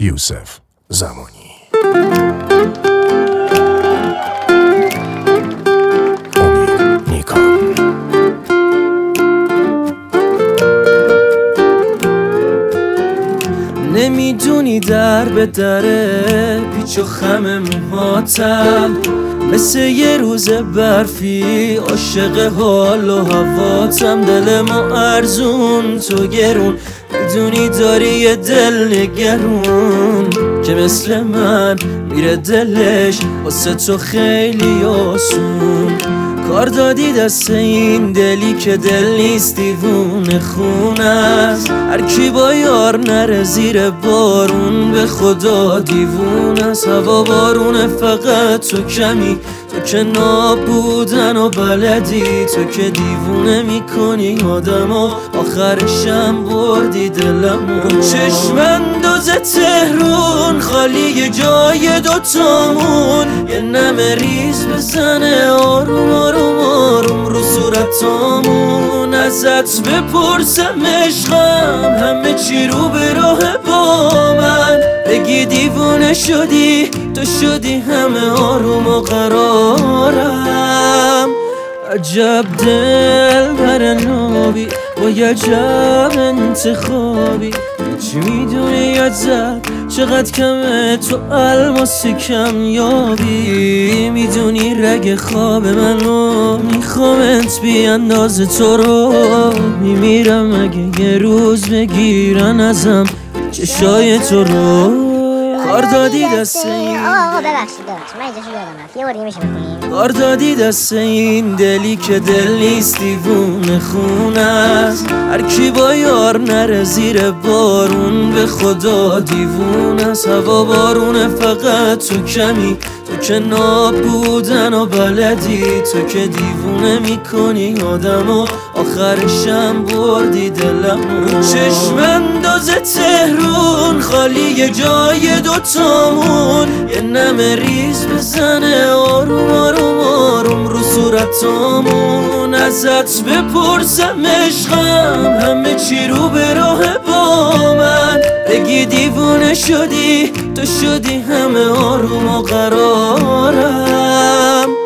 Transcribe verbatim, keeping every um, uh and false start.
یوسف زمانی. امید نیکان. نمیدونی در به دره پیچ و خم موهاتم، مثل یه روز برفی عاشق حال و هواتم. دل ما ارزون تو گرون، میدونی داری یه دل نگرون که مثل من میره دلش واسه تو خیلی آسون. کار دادی دست این دلی که دل نیست دیوونه خونه است. هر کی با یار نره زیر بارون به خدا دیوونه است. هوا بارونه فقط تو کمی، تو که نابودن و بلدی، تو که دیوونه میکنی آدمو، آخرشم بردی دلمو. چشم انداز تهرون خالی جای دوتامون، یه نمه ریز بزنه آروم آروم آروم رو صورتامون. ازت بپرسم عشقم همه چی رو به راه با من، بگی دیوونه شدی تو شدی همه آروم و قرارم. عجب دل بر نابی با یه عجب انتخابی، چی میدونی ازت چقدر کمه تو الماس کم یابی. میدونی رگ خواب منو میخوامت بی اندازه تو رو میمیرم اگه یه روز بگیرن ازم چشای تو رو. کار دادی دست این آقا آقا ببخشید ببخشید من اینجاشو یادم رفت، یه بار دیگه میشه بکنیم؟ کار دادی دست این دلی که دل نیست دیوونه خونه است. هر کی با یار نره زیر بارون به خدا دیوونه است. هوا بارونه فقط تو کمی، تو که نابودن و بلدی، تو که دیوونه میکنی آدمو، آخرشم بردی دلمو. چشم انداز تهرون خالی جای دوتامون، یه نمه ریز بزنه آروم آروم آروم رو صورتامون. ازت بپرسم عشقم همه چی رو به راه با من، بگی دیوونه شدی تو شدی همه آروم و قرارم.